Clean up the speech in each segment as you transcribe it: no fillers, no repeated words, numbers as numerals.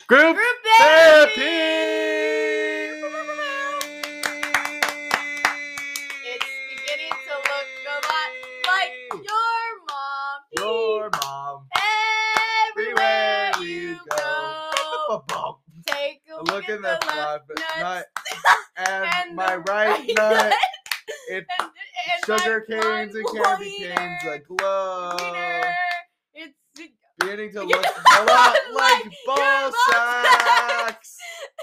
Group therapy! It's beginning to look a lot like your mom. Your mom. Everywhere you go. Take a Look in the left front nuts and my right nut. It's and sugar my canes and one candy wiener. canes that glow. Wiener. It's Beginning to look a lot like ball ball sacks.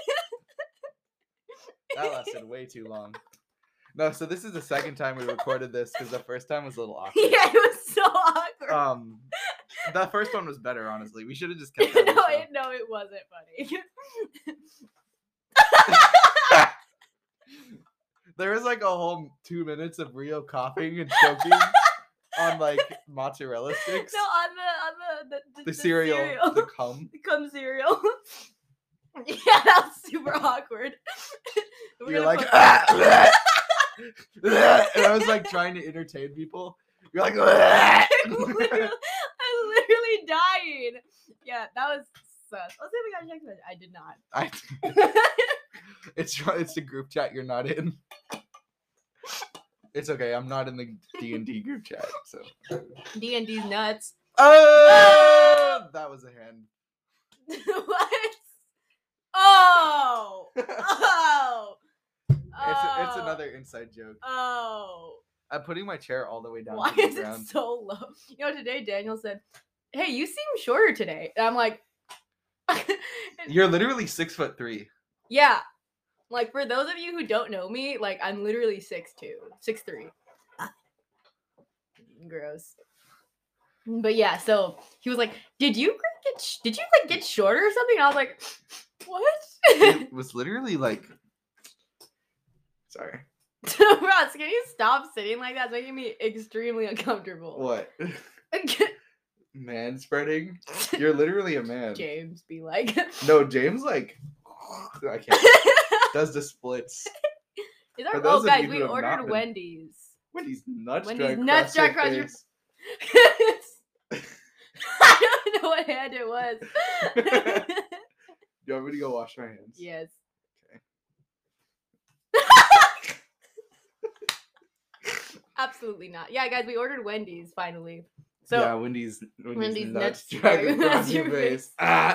That lasted way too long. No, so this is the second time we recorded this because the first time was a little awkward. yeah, it was so awkward. The first one was better, honestly. We should have just kept that. No, it wasn't funny. There was like a whole 2 minutes of Rio coughing and choking on like mozzarella sticks. No, on the cereal, the cum. The cum cereal. Yeah, that was super awkward. You're like, and I was like trying to entertain people. You're like, I'm literally dying. Yeah, that was sus. Let's see if we got a text message. I did not. It's the group chat you're not in. It's okay. I'm not in the D&D group chat. So D&D's nuts. Oh, that was a hand. What? Oh. It's another inside joke. Oh. I'm putting my chair all the way down Why to the is ground. it so low? You know, today Daniel said, "Hey, you seem shorter today." And I'm like, You're literally 6'3". yeah. Like, for those of you who don't know me, like, I'm literally 6'2", 6'3". Gross. But yeah, so he was like, "Did you get shorter or something?" And I was like, "What?" It was literally like, sorry. Ross, can you stop sitting like that? It's making me extremely uncomfortable. What? Man spreading? You're literally a man. James be like. No, James like I can't. Does the splits. Oh guys, we ordered Wendy's. Wendy's nuts drag across your face. I don't know what hand it was. You want me to go wash my hands? Yes. Absolutely not. Yeah, guys, we ordered Wendy's finally. So yeah, Wendy's nuts drag across your face. My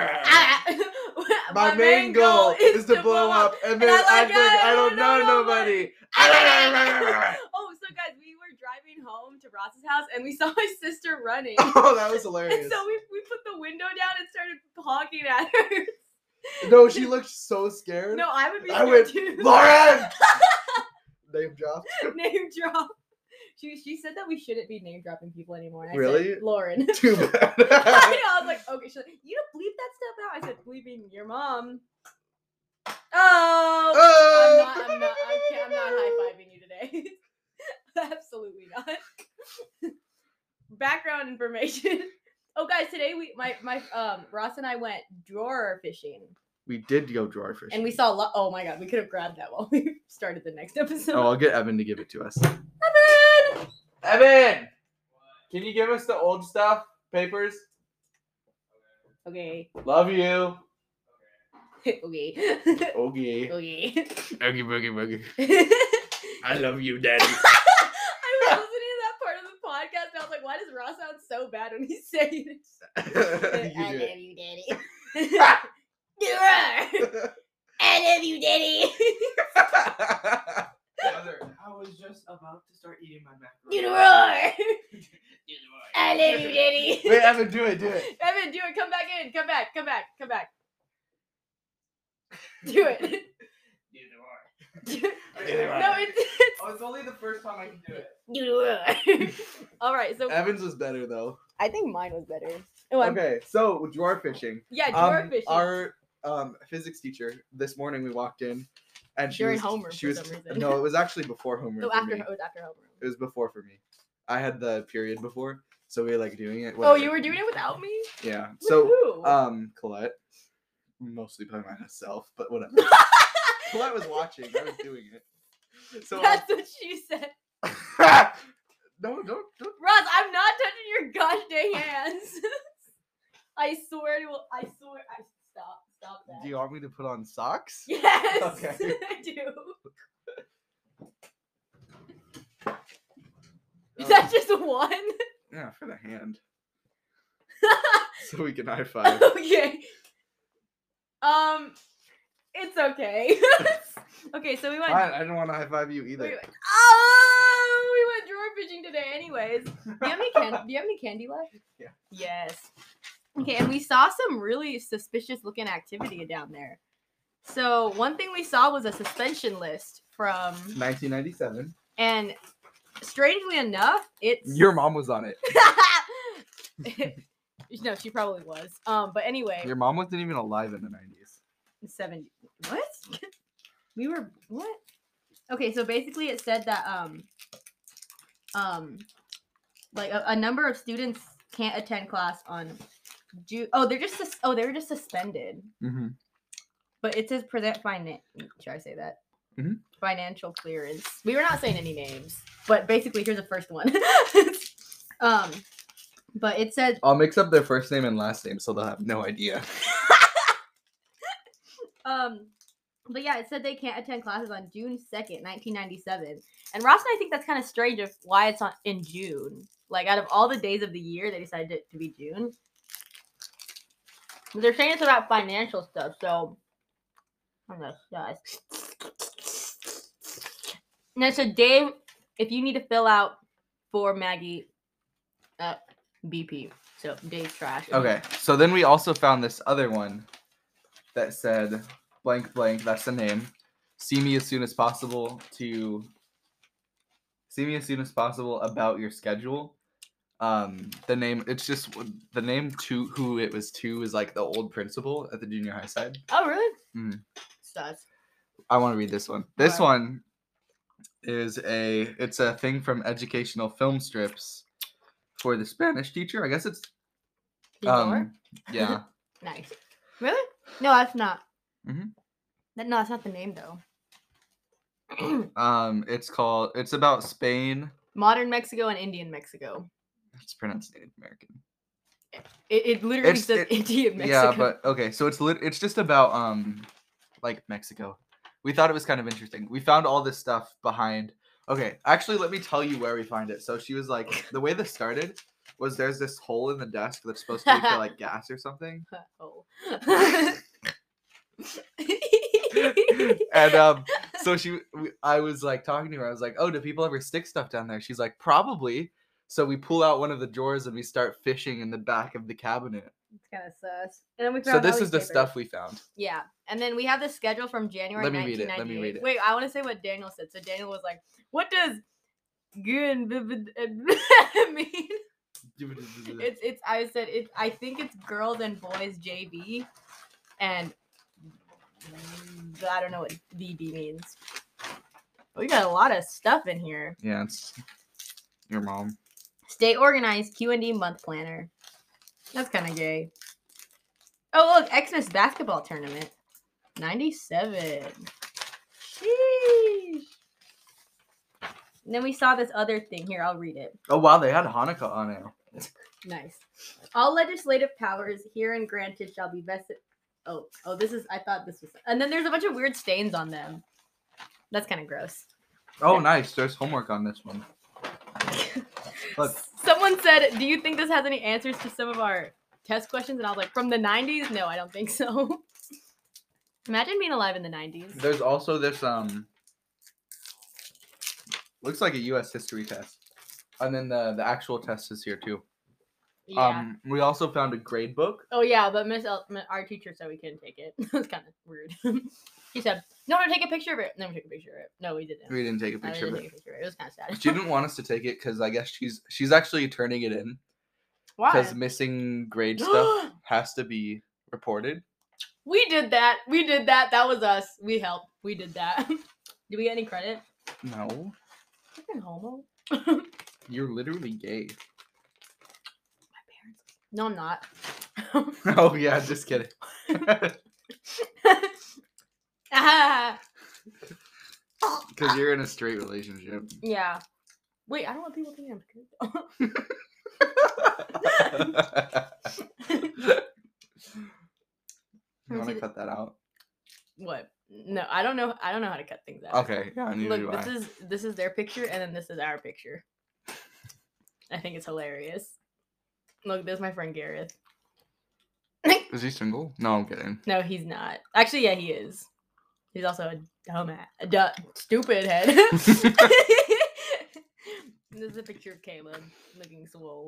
main goal is to blow up and then act like I don't know nobody. Oh, so guys, we were driving home to Ross's house and we saw my sister running. Oh, that was hilarious. And so we put the window down and started honking at her. No, she looked so scared. No, I would be scared too. Lauren! Name drop. Name drop. She said that we shouldn't be name dropping people anymore. And I really? said, Lauren. Too bad. I know. I was like, okay, she's like, you don't bleep that stuff out. I said, bleeping your mom. Oh. I'm not high-fiving you today. Absolutely not. Background information. Oh, guys, today Ross and I went drawer fishing. We did go drawer fishing. And we saw oh my god, we could have grabbed that while we started the next episode. Oh, I'll get Evan to give it to us. Evan! Can you give us the old stuff? Papers? Okay. Love you. Okay. Okay. Okay. Oogie boogie boogie. I love you, Daddy. I was listening to that part of the podcast and I was like, why does Ross sound so bad when he's saying it? I love you, Daddy. I love you, Daddy. Mother, I was just about to start eating my macaroni. Do the roar. I love you, Daddy. Wait, Evan, do it. Evan, do it. Come back in. Come back. Do it. Do the roar. No, it's it's only the first time I can do it. Do the roar. All right, so Evan's was better though. I think mine was better. Okay, so drawer fishing. Yeah, drawer fishing. Our physics teacher this morning we walked in, and during homeroom she was for some reason. No, it was actually before homeroom. No, it was after homeroom. It was before for me. I had the period before, so we were like doing it. Oh, you were doing it without me? Yeah. With So who? Colette, mostly by myself, but whatever. Colette was watching. I was doing it. So that's what she said. No, don't. Ross, I'm not touching your gosh dang hands. I swear. Stop. Do you want me to put on socks? Yes, Okay. I do. Is that just one? Yeah, for the hand. So we can high five. Okay. It's okay. Okay, so we went. I didn't want to high five you either. We went drawer fishing today, anyways. Do you have any candy left? Yeah. Yes. Okay, and we saw some really suspicious looking activity down there. So one thing we saw was a suspension list from 1997. and strangely enough, it's Your mom was on it. No, she probably was. But anyway, Your mom wasn't even alive in the 90s. 70. What? We were what? Okay, so basically it said that like a number of students can't attend class on June. Oh, they were just suspended. Mm-hmm. But it says present finance. Should I say that? Mhm. Financial clearance. We were not saying any names, but basically here's the first one. But it said I'll mix up their first name and last name so they'll have no idea. But yeah, it said they can't attend classes on June 2nd, 1997. And Ross and I think that's kind of strange of why it's in June. Like, out of all the days of the year, they decided it to be June. But they're saying it's about financial stuff, so I'm gonna guys. And it said, Dave, if you need to fill out for Maggie at BP. So Dave's trash. Okay, so then we also found this other one that said blank blank, that's the name. See me as soon as possible about your schedule. The name, it's just the name to who it was to is like the old principal at the junior high side. Oh, really? Mm. Sus. I want to read this one. This Alright. one is it's a thing from educational film strips for the Spanish teacher. I guess it's yeah. Nice. Really? No, that's not. Mhm. No, that's not the name though. It's about Spain. Modern Mexico and Indian Mexico. It's pronounced Native American. It literally says Indian Mexico. Yeah, but okay, so it's just about like Mexico. We thought it was kind of interesting. We found all this stuff behind. Okay, actually, let me tell you where we find it. So she was like, the way this started was there's this hole in the desk that's supposed to be for like gas or something. Oh. And so I was like talking to her. I was like, "Oh, do people ever stick stuff down there?" She's like, "Probably." So we pull out one of the drawers and we start fishing in the back of the cabinet. It's kind of sus. And then we So found this all is the these stuff papers. we found. Yeah, and then we have the schedule from January Let me read it. 1998. Let me read it. Wait, I want to say what Daniel said. So Daniel was like, "What does good mean?" It's. I said it. I think it's girls and boys JV, and I don't know what DB means. We got a lot of stuff in here. Yeah, it's your mom. Stay organized Q&D month planner. That's kind of gay. Oh, look, Xmas basketball tournament. 97. Sheesh. And then we saw this other thing. Here, I'll read it. Oh wow, they had Hanukkah on it. Nice. All legislative powers herein granted shall be vested. Oh, this is. I thought this was. And then there's a bunch of weird stains on them. That's kind of gross. Oh, nice. There's homework on this one. Look. Someone said, "Do you think this has any answers to some of our test questions?" And I was like, "From the 90s? No, I don't think so." Imagine being alive in the 90s. There's also this looks like a U.S. history test, and then the actual test is here too. Yeah. We also found a grade book. Oh yeah, but our teacher said we couldn't take it. It was kind of weird. She said, "No, take a picture of it." And then we took a picture of it. No, we didn't. We didn't take a picture of it. It was kind of sad. She didn't want us to take it because I guess she's actually turning it in. Why? Because missing grade stuff has to be reported. We did that. That was us. We helped. We did that. Did we get any credit? No. Fucking homo. You're literally gay. No, I'm not. Oh yeah, just kidding. Because you're in a straight relationship. Yeah. Wait, I don't want people thinking I'm good. You want to cut that out? What? No, I don't know. I don't know how to cut things out. Okay, yeah, neither do Look, I. this is their picture, and then this is our picture. I think it's hilarious. Look, there's my friend Gareth. Is he single? No, I'm kidding. No, he's not. Actually, yeah, he is. He's also a dumbass, stupid head. This is a picture of Caleb looking swole.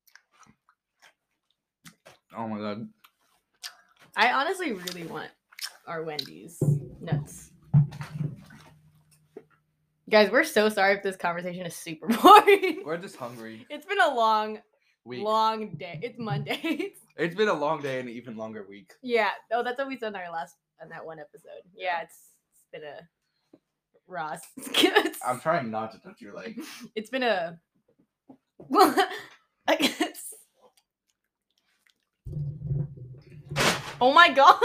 Oh my god. I honestly really want our Wendy's nuts. Guys, we're so sorry if this conversation is super boring. We're just hungry. It's been a long Week. long day. It's Monday. It's been a long day and an even longer week. Yeah. Oh, that's what we said on that one episode. Yeah, it's been a Ross. I'm trying not to touch your leg. It's been a I guess. Oh my gosh.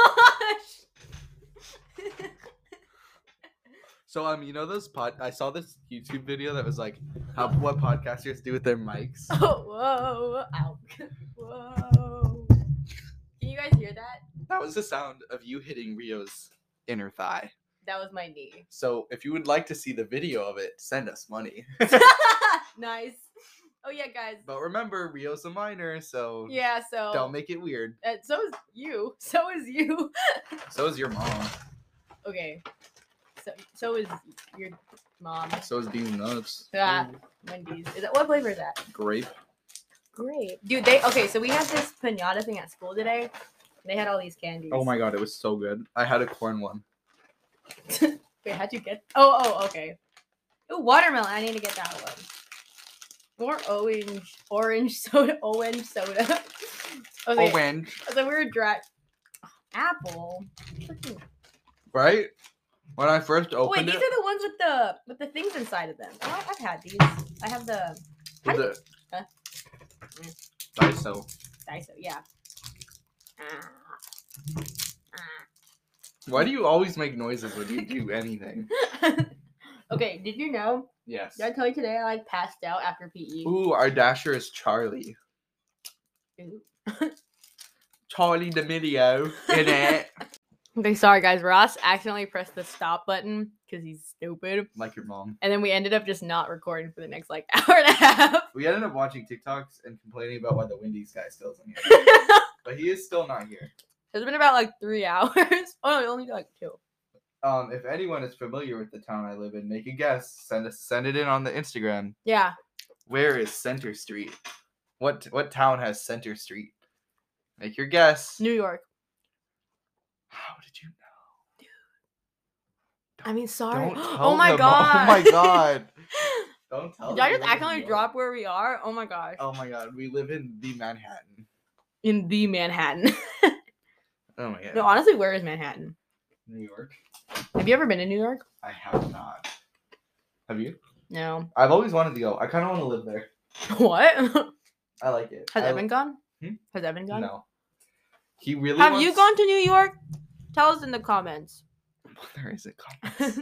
So you know those I saw this YouTube video that was like what podcasters do with their mics. Oh, whoa. Ow. Whoa. Can you guys hear that? That was the sound of you hitting Rio's inner thigh. That was my knee. So if you would like to see the video of it, send us money. Nice. Oh yeah, guys. But remember, Rio's a minor, so Yeah, so don't make it weird. so is you. So is you. So is your mom. Okay. So is your mom. So is Beans Nuts. Yeah. Wendy's. Is that what flavor is that? Grape. Great. Dude, so we had this pinata thing at school today. They had all these candies. Oh my god, it was so good. I had a corn one. Wait, how'd you get? Oh, okay. Oh, watermelon. I need to get that one. More orange soda. Orange soda. Okay. Orange. So we were dry. Apple. Right? When I first Oh, opened wait, these are the ones with the things inside of them. Oh, I've had these. I have the Huh? Daiso. Daiso, yeah. Why do you always make noises when you do anything? Okay, did you know? Yes. Did I tell you today I passed out after PE? Ooh, our dasher is Charlie. Ooh. Charlie D'Amelio in it. Okay, sorry guys. Ross accidentally pressed the stop button because he's stupid. Like your mom. And then we ended up just not recording for the next hour and a half. We ended up watching TikToks and complaining about why the Wendy's guy still isn't here. But he is still not here. It's been about 3 hours. Oh no, only 2. If anyone is familiar with the town I live in, make a guess. Send it in on the Instagram. Yeah. Where is Center Street? What town has Center Street? Make your guess. New York. How did you know? I mean, sorry. Don't tell Oh my them. god. Oh my god. Don't tell Did I them just we live in accidentally New York. drop where we are? Oh my gosh. Oh my god, we live in the Manhattan. In the Manhattan. Oh my god. No, honestly, where is Manhattan? New York? Have you ever been to New York? I have not. Have you? No. I've always wanted to go. I kind of want to live there. What? I like it. Has Evan gone? Hmm? Has Evan gone? No. He really Have wants... you gone to New York? Tell us in the comments. There isn't comments.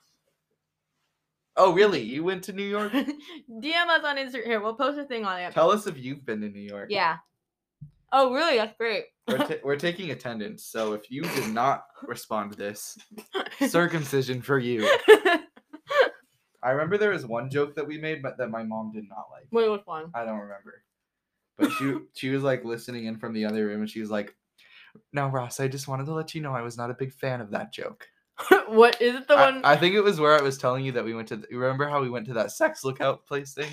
Oh, really? You went to New York? DM us on Instagram. Here, we'll post a thing on it. Tell us if you've been to New York. Yeah. Oh, really? That's great. We're taking attendance, so if you did not respond to this, circumcision for you. I remember there was one joke that we made, but that my mom did not like. Wait, which one? I don't remember. But she was listening in from the other room, and she was like, "Now, Ross, I just wanted to let you know I was not a big fan of that joke." What is it? The one? I think it was where I was telling you that we went to. You remember how we went to that sex lookout place thing?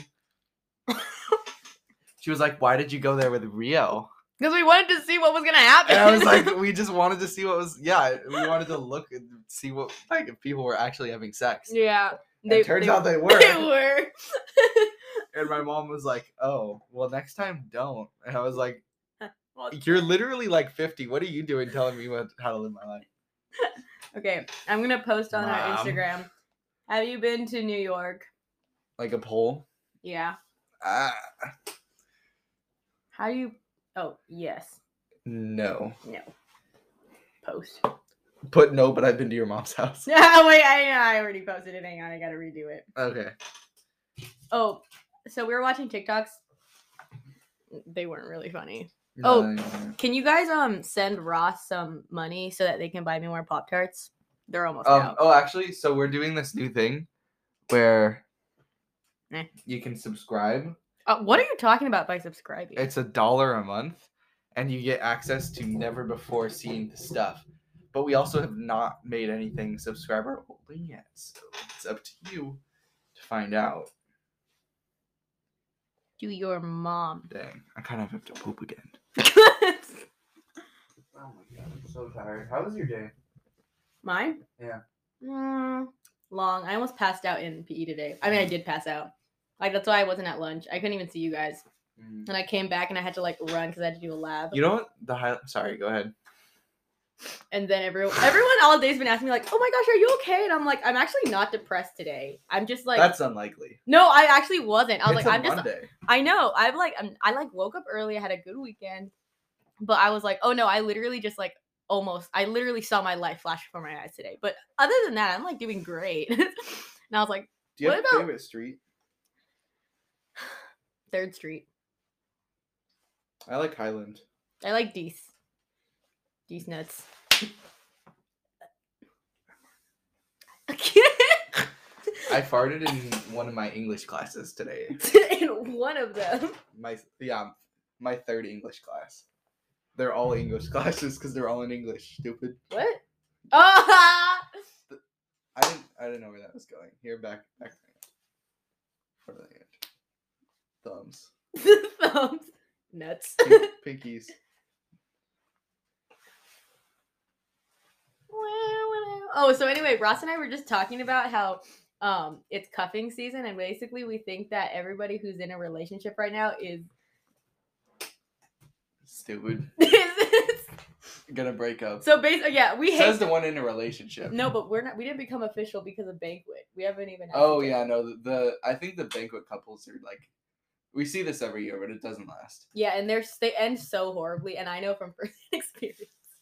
She was like, "Why did you go there with Rio?" Because we wanted to see what was gonna happen. And I was like, we just wanted to see what was. Yeah, we wanted to look and see what if people were actually having sex. Yeah. It turns out they were. They were. And my mom was like, "Oh, well, next time don't." And I was like, Well, "You're literally 50. What are you doing telling me how to live my life?" okay, I'm gonna post on our Mom. Instagram. Have you been to New York? Like a poll? Yeah. How do you? Oh, yes. No. No. Post. Put no, but I've been to your mom's house. Oh wait, I already posted it. Hang on, I gotta redo it. Okay. Oh, so we were watching TikToks. They weren't really funny. Oh, can you guys send Ross some money so that they can buy me more Pop-Tarts? They're almost out. Oh, actually, so we're doing this new thing where Eh. you can subscribe. What are you talking about by subscribing? It's $1 a month, and you get access to never before seen stuff. But we also have not made anything subscriber only yet, so it's up to you to find out. Do your mom. Dang, I kind of have to poop again. Oh my god, I'm so tired. How was your day? Mine? Yeah. Long. I almost passed out in PE today. I mean, I did pass out. Like, that's why I wasn't at lunch. I couldn't even see you guys. And I came back and I had to, like, run because I had to do a lab. You know what? Sorry, go ahead. And then everyone all day's been asking me, like, oh my gosh, are you okay? And I'm like, I'm actually not depressed today. I'm just like... That's unlikely. No, I actually wasn't. I was It's like, a I'm just... Monday. I know. I woke up early. I had a good weekend. But I was like, oh no, I literally just like I literally saw my life flash before my eyes today. But other than that, I'm like doing great. And I was like, do you have what a about favorite street? 3rd Street? I like Highland. I like Dees nuts. I farted in one of my English classes today. In one of them. My 3rd English class. They're all English classes because they're all in English. Stupid. What? Oh! I didn't know where that was going. Here, back. For the hand. Thumbs. Thumbs. Nuts. Pinkies. Oh, so anyway, Ross and I were just talking about how it's cuffing season, and basically we think that everybody who's in a relationship right now is stupid. Gonna break up. So basically, yeah, we hate. Says the one in a relationship. No, but we didn't become official because of Banquet. We haven't even. Oh yeah, no. I think the Banquet couples are like, we see this every year, but it doesn't last. Yeah, and they end so horribly, and I know from first experience.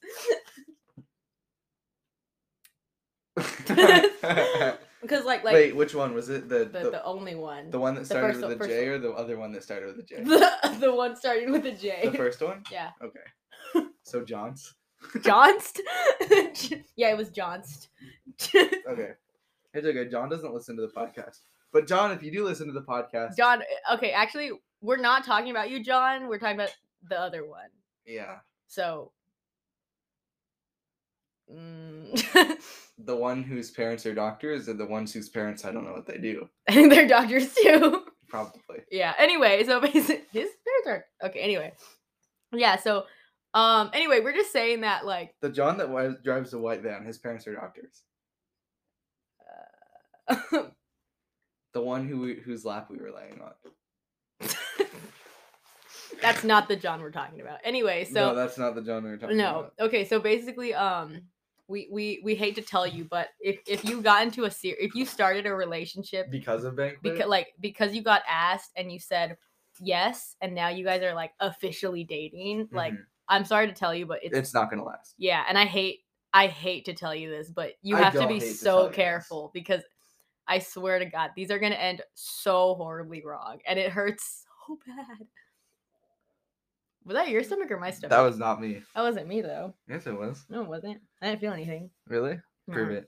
Because like wait, which one was it? The only one. The one that started with a J, or the other one that started with a J? The one starting with a J. The first one? Yeah. Okay. So Johnst. Johnst? Yeah, it was Johnst. Okay. It's okay. John doesn't listen to the podcast. But John, if you do listen to the podcast. John, okay, actually, we're not talking about you, John. We're talking about the other one. Yeah. So. The one whose parents are doctors, and the ones whose parents, I don't know what they do. I think they're doctors too. Probably. Yeah. Anyway, so basically, his parents are okay. Anyway, yeah. So, anyway, we're just saying that like the John that drives the white van, his parents are doctors. The one whose lap we were laying on. That's not the John we're talking about. Anyway, so no, that's not the John we're talking about. No. Okay, so basically, we hate to tell you, but if you got into if you started a relationship because of Banquet, because you got asked and you said yes, and now you guys are like officially dating, like I'm sorry to tell you, but it's not gonna last. Yeah, and I hate to tell you this, but you have to be so careful because I swear to God, these are gonna end so horribly wrong, and it hurts so bad. Was that your stomach or my stomach? That was not me. That wasn't me though. Yes, it was. No, it wasn't. I didn't feel anything. Really? Prove it.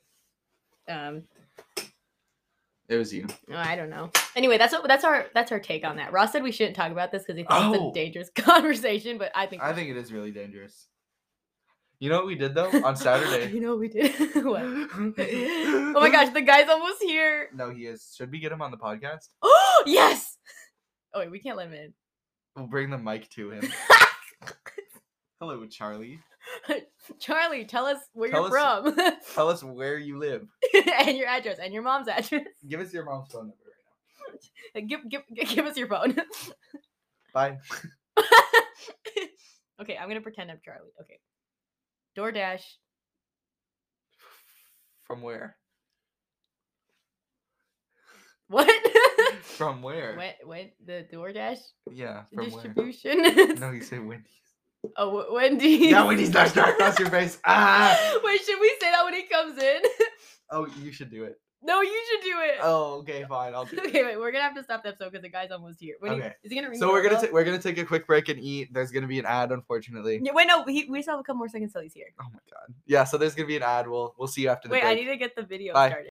It was you. Oh, I don't know. Anyway, that's our take on that. Ross said we shouldn't talk about this because he thinks it's a dangerous conversation, but I think it is really dangerous. You know what we did though on Saturday? You know what we did? What? Oh my gosh, the guy's almost here. No, he is. Should we get him on the podcast? Oh yes. Oh wait, we can't let him in. We'll bring the mic to him. Hello, Charlie. Charlie, tell us where you're from. Tell us where you live. And your address and your mom's address. Give us your mom's phone number right now. Give us your phone. Bye. Okay, I'm gonna pretend I'm Charlie. Okay. DoorDash. From where? What? From where? When the DoorDash? Yeah, from distribution. Where? No, he said Wendy's. Oh, Wendy's. Yeah, Wendy's. That's across your face. Ah. Wait, should we say that when he comes in? Oh, you should do it. No, you should do it. Oh, okay, fine. I'll do it. Okay, wait. We're gonna have to stop the episode because the guy's almost here. Okay. Is he gonna ring? So the we're doorbell? gonna take a quick break and eat. There's gonna be an ad, unfortunately. Yeah, wait, no. We still have a couple more seconds till he's here. Oh my god. Yeah. So there's gonna be an ad. We'll see you after the Wait, break. I need to get the video Bye. started.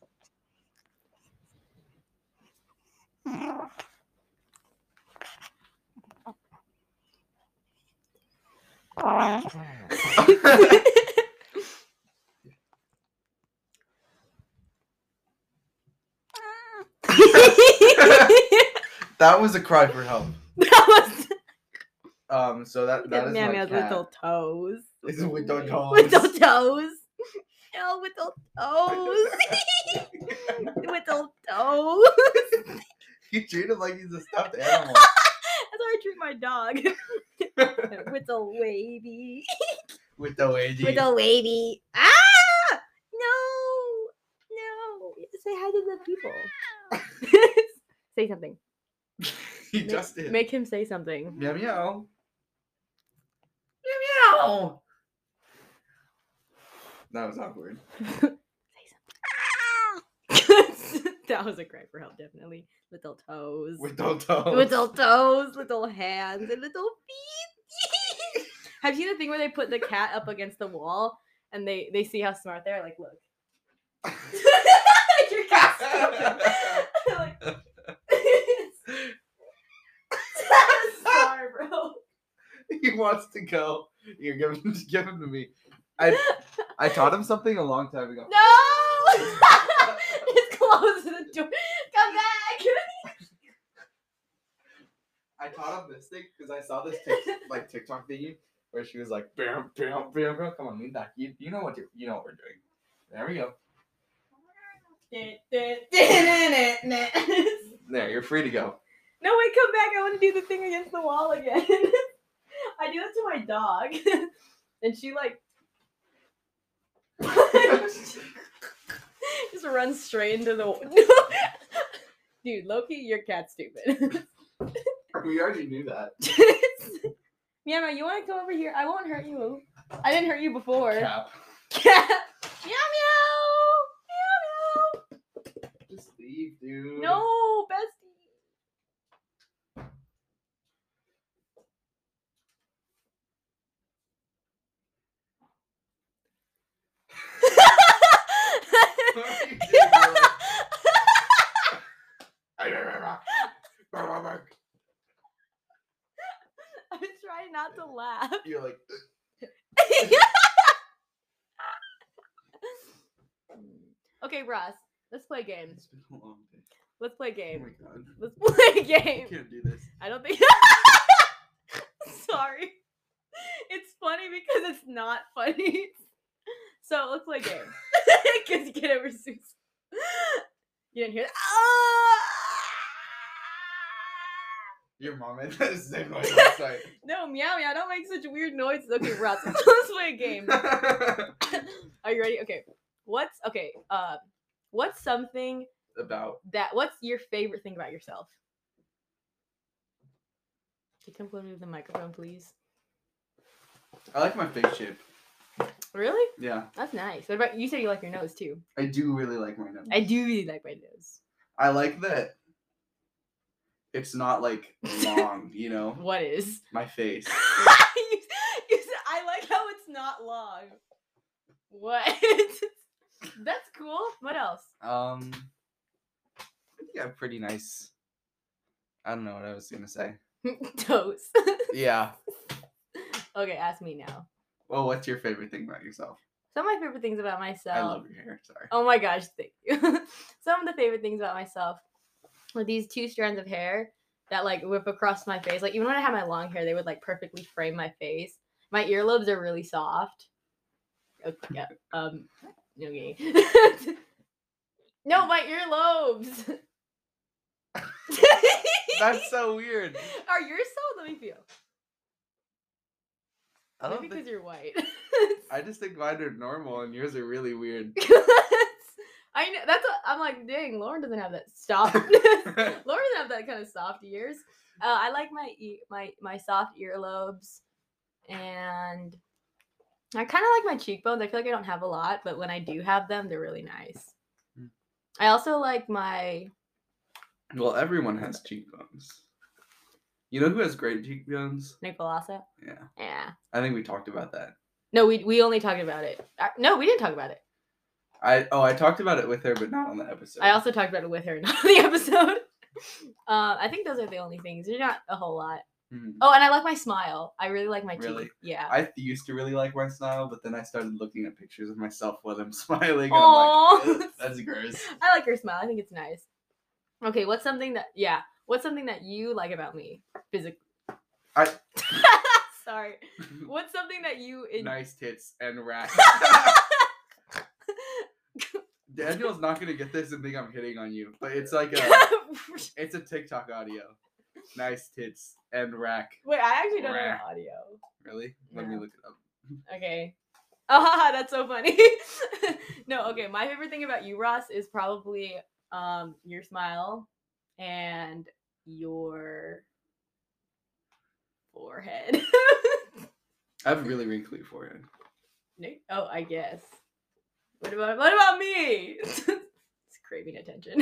That was a cry for help. That was So that is my Meow's cat. little toes. It's with the toes. Little toes. Oh, little toes. Little toes. You treat him like he's a stuffed animal. That's how I treat my dog. Little wavy. With the way. Little wavy. Ah! No. Say hi to the people. Say something. He just did. Make him say something. Meow meow. Meow meow. That was awkward. That was a cry for help, definitely. Little toes. With the toes. Little toes, little hands, and little feet. Have you seen the thing where they put the cat up against the wall and they see how smart they are? Like, look. Your cat's stupid. Like, sorry, bro. He wants to go. Here, give him to me. I taught him something a long time ago. No! Just close the door. Come back. I taught him this thing because I saw this TikTok thingy where she was like, bam, bam, bam, bam. Come on, lean back. You know what we're doing. There we go. There, you're free to go. No, wait, come back. I want to do the thing against the wall again. I do that to my dog. And she like just runs straight into the Dude, Loki, your cat's stupid. We already knew that. Meow, you want to come over here? I won't hurt you. I didn't hurt you before. Cap. Cat. Meow meow. Meow meow. Just leave, dude. No, bestie. What are you doing, I'm trying not to laugh. You're like, Okay, Ross, let's play a game. it's been a long day. Let's play a Oh game. my god. Let's play a I game. can't do this. I don't think. Sorry. It's funny because it's not funny. So let's play a game. Because you get over Zeus. You didn't hear that? Your mom made that same noise last night. No, meow meow. Don't make such weird noises. Okay, Ross, let's play a game. Are you ready? Okay. What's something About. what's your favorite thing about yourself? Can you come closer to the microphone, please? I like my face shape. Really? Yeah. That's nice. What about you? Said you like your nose too. I do really like my nose. I do really like my nose. I like that it's not like long, you know? What is? My face. You said, I like how it's not long. What? That's cool. What else? I think I have pretty nice. I don't know what I was gonna say. Toes. Yeah. Okay, ask me now. Well, what's your favorite thing about yourself? Some of my favorite things about myself. I love your hair. Sorry. Oh my gosh, thank you. Some of the favorite things about myself were these 2 strands of hair that like whip across my face. Like even when I had my long hair, they would like perfectly frame my face. My earlobes are really soft. Okay. Yeah. Okay. No, my earlobes. That's so weird. Are yours so? Let me feel. I Maybe don't because think. you're white. I just think mine are normal and yours are really weird. I know that's what I'm like. Dang, Lauren doesn't have that soft. Lauren doesn't have that kind of soft ears. I like my soft earlobes, and I kind of like my cheekbones. I feel like I don't have a lot, but when I do have them, they're really nice. I also like my. Well, everyone has cheekbones. You know who has great cheekbones? Nicolasa. Yeah. Yeah. I think we talked about that. No, we only talked about it. No, we didn't talk about it. I talked about it with her, but not on the episode. I also talked about it with her, not on the episode. I think those are the only things. There's not a whole lot. Mhm. Oh, and I like my smile. I really like my Really? teeth. Yeah. I used to really like my smile, but then I started looking at pictures of myself while I'm smiling, and Aw. I'm like, "Ugh, that's gross." I like your smile. I think it's nice. Okay, what's something that you like about me physically? Sorry. What's something that you Nice tits and rack. Daniel's not gonna get this and think I'm hitting on you, but it's like it's a TikTok audio. Nice tits and rack. Wait, I actually don't know the audio. Really? Let me look it up. Okay. Oh, that's so funny. No, okay. My favorite thing about you, Ross, is probably your smile and your forehead. I have a really wrinkly forehead. Oh, I guess. What about me? It's craving attention.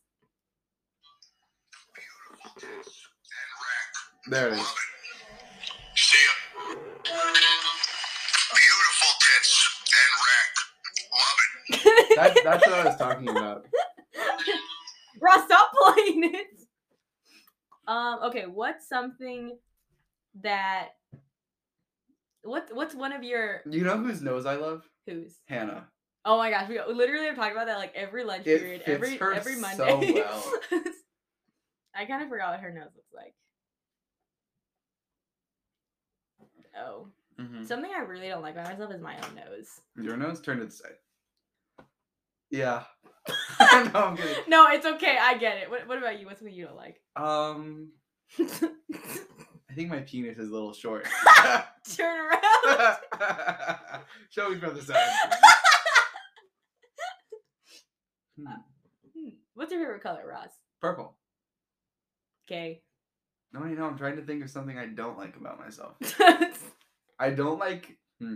There it is. See ya. Beautiful tits and rack. Love it. That's what I was talking about. Ross, stop playing it. Okay, what's something that what's one of your You know whose nose I love? whose? Hannah. Oh my gosh, we literally have talked about that like every lunch It period, fits her every so Monday. well. I kind of forgot what her nose looks like. Oh. Mm-hmm. Something I really don't like about myself is my own nose. Your nose turned to the side. Yeah. No, I'm kidding. No, it's okay. I get it. What about you? What's something you don't like? I think my penis is a little short. Turn around. Show me from the side. What's your favorite color, Ross? Purple. Okay. No, I'm trying to think of something I don't like about myself. I don't like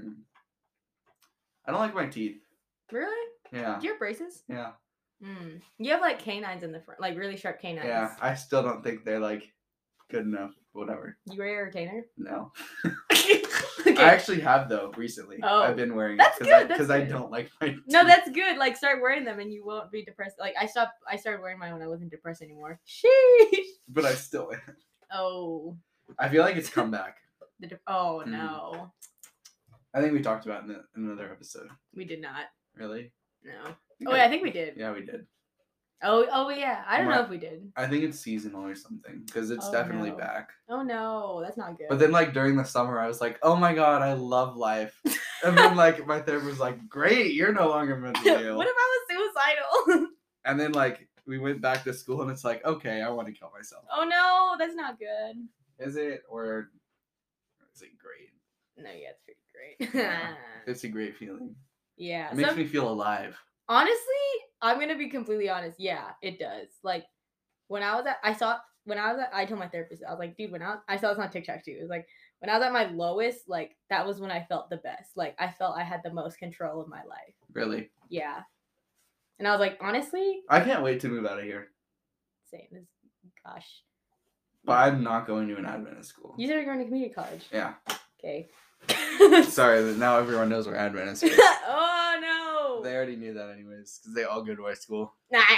my teeth. Really? Yeah. Do you have braces? Yeah. You have like canines in the front, like really sharp canines. Yeah. I still don't think they're like good enough. Whatever. You wear a retainer? No. Okay. I actually have though recently. Oh. I've been wearing That's it good. because I don't like my teeth. No, that's good. Like start wearing them and you won't be depressed. Like I started wearing mine when I wasn't depressed anymore. Sheesh. But I still am. Oh. I feel like it's come back. Oh no. I think we talked about it in another episode. We did not. Really? No. Oh yeah, I think we did. Yeah, we did. Oh yeah. I don't know if we did. I think it's seasonal or something because it's definitely no. back. Oh no, that's not good. But then like during the summer, I was like, oh my god, I love life. And then like my therapist was like, great, you're no longer mentally ill. What if I was suicidal? And then like we went back to school and it's like, okay, I want to kill myself. Oh no, that's not good. Is it or is it great? No, yeah, it's pretty great. Yeah, it's a great feeling. Yeah. It makes me feel alive. Honestly, I'm gonna be completely honest. Yeah, it does. Like when I told my therapist, I was like, dude, I saw this on TikTok too. It was like when I was at my lowest, like that was when I felt the best. Like I felt I had the most control of my life. Really? Yeah. And I was like, honestly, I can't wait to move out of here. same as gosh. But I'm not going to an Adventist school. You said you're going to community college. Yeah. Okay. Sorry, now everyone knows where Adventist is. Oh no. They already knew that anyways, because they all go to our school.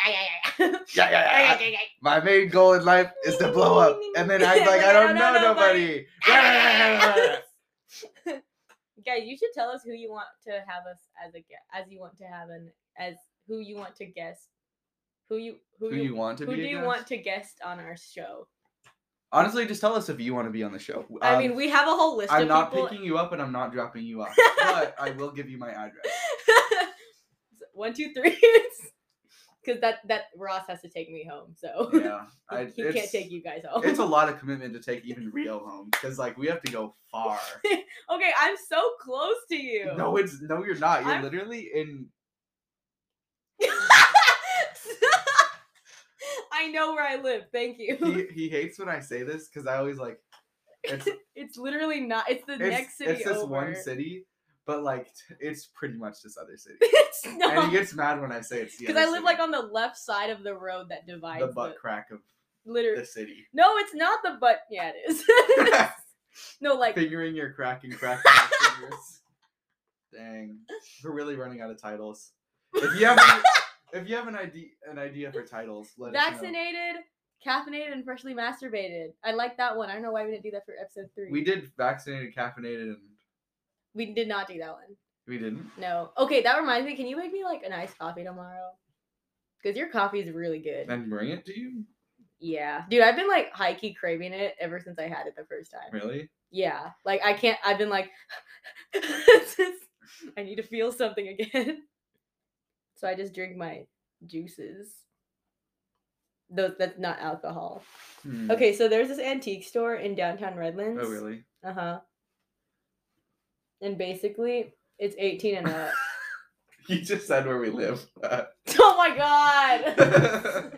Yeah. My main goal in life is to blow up, and then I'm like, I don't know nobody. Guys, you should tell us who you want to have us as a guest, who you want to guest, who you want to be? Who do you want to guest on our show? Honestly, just tell us if you want to be on the show. I mean, we have a whole list. I'm not people. picking you up, and I'm not dropping you off, but I will give you my address. 1, 2, 3. Because that Ross has to take me home, so yeah, he can't take you guys home. It's a lot of commitment to take even Rio home, because like we have to go far. Okay, I'm so close to you. No, you're not. You're literally in. I know where I live. Thank you. He hates when I say this because I always like. It's literally not. It's the next city over. It's this one city, but like it's pretty much this other city. It's And not. he gets mad when I say it's the Because other I live city. like on the left side of the road that divides the butt crack of literally. the city. No, it's not the butt. Yeah, it is. No, like Figuring your crack and cracking your fingers. Dang, we're really running out of titles. If you have an idea for titles, let us know. vaccinated, caffeinated, and freshly masturbated. I like that one. I don't know why we didn't do that for episode 3. We did vaccinated, caffeinated, and We did not do that one. we didn't. No. Okay, that reminds me. Can you make me like an iced coffee tomorrow? Because your coffee is really good. And bring it to you? Yeah, dude, I've been like high key craving it ever since I had it the first time. Really? Yeah, like I can't. I've been like, I need to feel something again. So I just drink my juices. That's not alcohol. Hmm. Okay, so there's this antique store in downtown Redlands. Oh, really? Uh-huh. And basically, it's 18 and up. You just said where we live. Oh my god!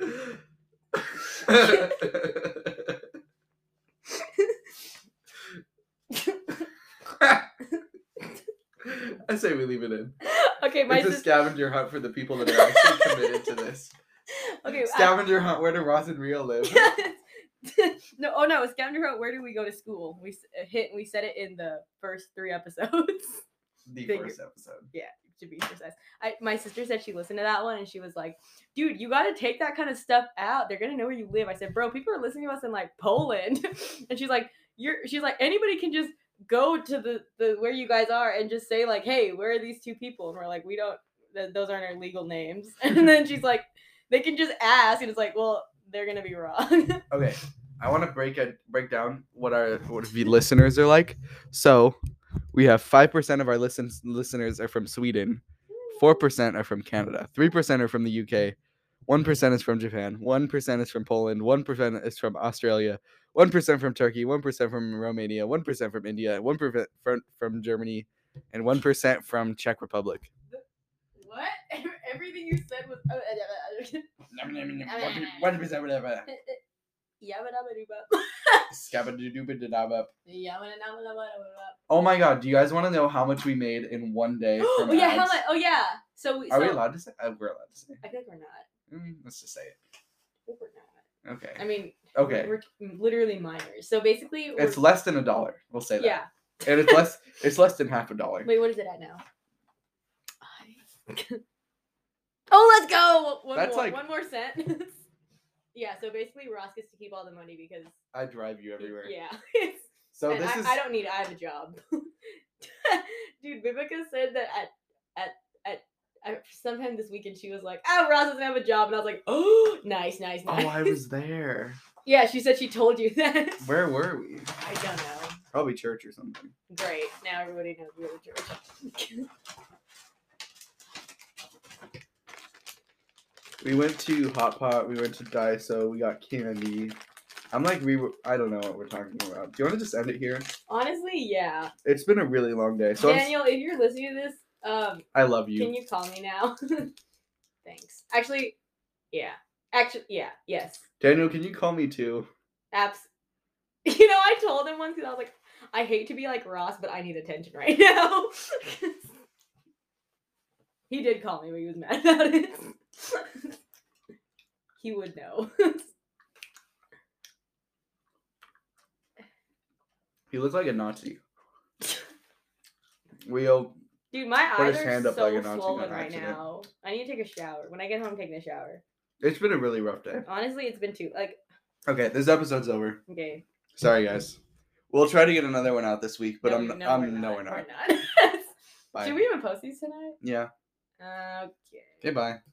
I say we leave it in. Okay, my It's a scavenger hunt for the people that are actually committed to this. Okay, Scavenger hunt. Where do Ross and Rio live? No, oh no, scavenger hunt. Where do we go to school? We said it in the first 3 episodes. The Figure- first episode. To be precise. My sister said she listened to that one and she was like, dude, you gotta take that kind of stuff out. They're gonna know where you live. I said, bro, people are listening to us in like Poland. And she's like, anybody can just go to the where you guys are and just say like, hey, where are these 2 people? And we're like, we don't, those aren't our legal names. And then she's like, they can just ask, and it's like, well, they're gonna be wrong. Okay, I want to break down what the listeners are like. So, we have 5% of our listeners are from Sweden, 4% are from Canada, 3% are from the UK, 1% is from Japan, 1% is from Poland, 1% is from Australia, 1% from Turkey, 1% from Romania, 1% from India, 1% from Germany, and 1% from Czech Republic. What? Everything you said was. 1% whatever. Oh my god, do you guys want to know how much we made in one day from Oh yeah, how ads? much? Oh yeah. So Are we allowed to say? We're allowed to say. I feel like we're not. Let's just say it. I think we're not. Okay. I mean, Okay. we're literally minors. So basically, It's less than $1. We'll say that. yeah. And it's less. It's less than half $1. Wait, what is it at now? Oh, let's go. One more sentence. Yeah. So basically, Ross gets to keep all the money because. I drive you everywhere. Yeah. So And this is. I don't need. I have a job. Dude, Viveka said that at sometime this weekend she was like, "Oh, Ross doesn't have a job," and I was like, "Oh, nice." Oh, I was there. Yeah, she said she told you that. Where were we? I don't know. Probably church or something. Great. Now everybody knows we go to church. We went to Hot Pot. We went to Daiso. We got candy. I'm like I don't know what we're talking about. Do you want to just end it here? Honestly, yeah. It's been a really long day. So Daniel, if you're listening to this, I love you. can you call me now? Thanks. Actually, yeah. Yes. Daniel, can you call me too? You know, I told him once because I was like, I hate to be like Ross, but I need attention right now. He did call me, but he was mad about it. He would know. He looks like a Nazi. Rio Dude, my put eyes his are hand up so like a Nazi swollen on right accident. now. I need to take a shower. When I get home, I'm taking a shower. It's been a really rough day. Honestly, it's been Okay, this episode's over. okay. Sorry, guys. We'll try to get another one out this week, but No, we're we're not. not. Bye. Should we even post these tonight? Yeah. Okay. Okay, bye.